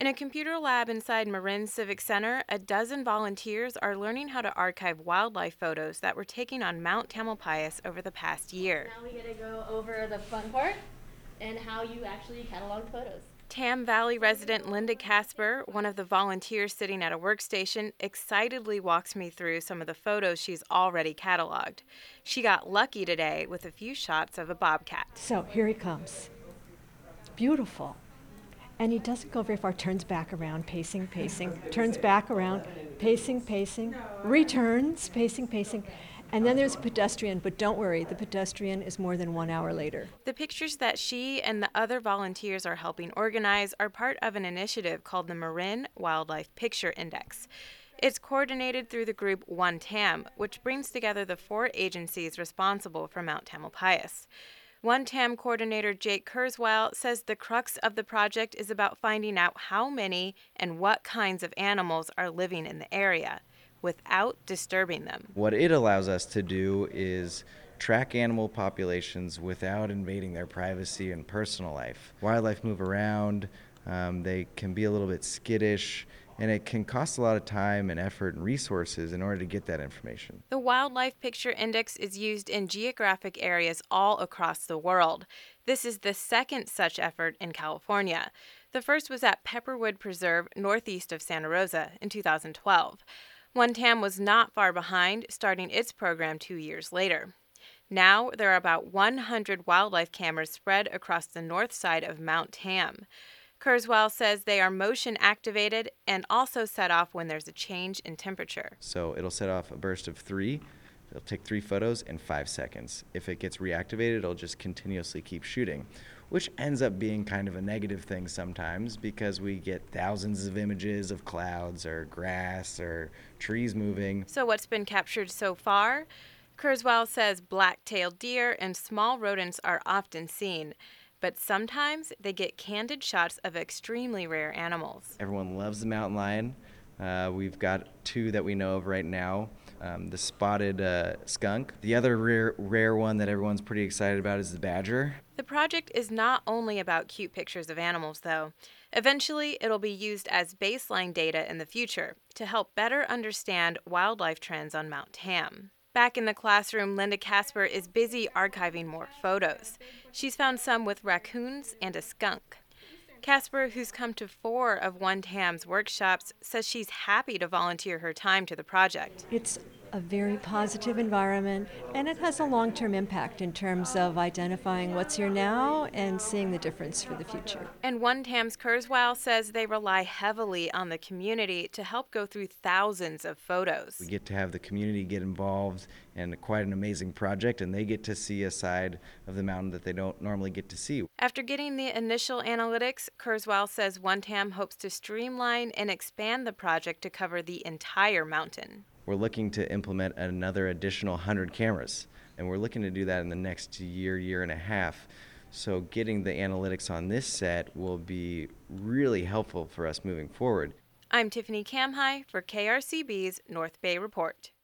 In a computer lab inside Marin Civic Center, a dozen volunteers are learning how to archive wildlife photos that were taken on Mount Tamalpais over the past year. Now we get to go over the fun part and how you actually catalog the photos. Tam Valley resident Linda Casper, one of the volunteers sitting at a workstation, excitedly walks me through some of the photos she's already cataloged. She got lucky today with a few shots of a bobcat. So here he comes. Beautiful. And he doesn't go very far, turns back around, pacing, pacing, turns back around, pacing, pacing, returns, pacing, pacing. And then there's a pedestrian, but don't worry, the pedestrian is more than 1 hour later. The pictures that she and the other volunteers are helping organize are part of an initiative called the Marin Wildlife Picture Index. It's coordinated through the group One Tam, which brings together the 4 agencies responsible for Mount Tamalpais. One Tam coordinator Jake Kurzweil says the crux of the project is about finding out how many and what kinds of animals are living in the area without disturbing them. What it allows us to do is track animal populations without invading their privacy and personal life. Wildlife move around, they can be a little bit skittish, and it can cost a lot of time and effort and resources in order to get that information. The Wildlife Picture Index is used in geographic areas all across the world. This is the second such effort in California. The first was at Pepperwood Preserve, northeast of Santa Rosa, in 2012. One Tam was not far behind, starting its program 2 years later. Now, there are about 100 wildlife cameras spread across the north side of Mount Tam. Kurzweil says they are motion activated and also set off when there's a change in temperature. So it'll set off a burst of 3. It'll take 3 photos in 5 seconds. If it gets reactivated, it'll just continuously keep shooting, which ends up being kind of a negative thing sometimes because we get thousands of images of clouds or grass or trees moving. So what's been captured so far? Kurzweil says black-tailed deer and small rodents are often seen, but sometimes they get candid shots of extremely rare animals. Everyone loves the mountain lion. We've got 2 that we know of right now. The spotted skunk. The other rare one that everyone's pretty excited about is the badger. The project is not only about cute pictures of animals, though. Eventually, it'll be used as baseline data in the future to help better understand wildlife trends on Mount Tam. Back in the classroom, Linda Casper is busy archiving more photos. She's found some with raccoons and a skunk. Casper, who's come to 4 of One Tam's workshops, says she's happy to volunteer her time to the project. It's a very positive environment, and it has a long-term impact in terms of identifying what's here now and seeing the difference for the future. And One Tam's Kurzweil says they rely heavily on the community to help go through thousands of photos. We get to have the community get involved in quite an amazing project, and they get to see a side of the mountain that they don't normally get to see. After getting the initial analytics, Kurzweil says One Tam hopes to streamline and expand the project to cover the entire mountain. We're looking to implement another additional 100 cameras, and we're looking to do that in the next year and a half. So getting the analytics on this set will be really helpful for us moving forward. I'm Tiffany Kamhai for KRCB's North Bay Report.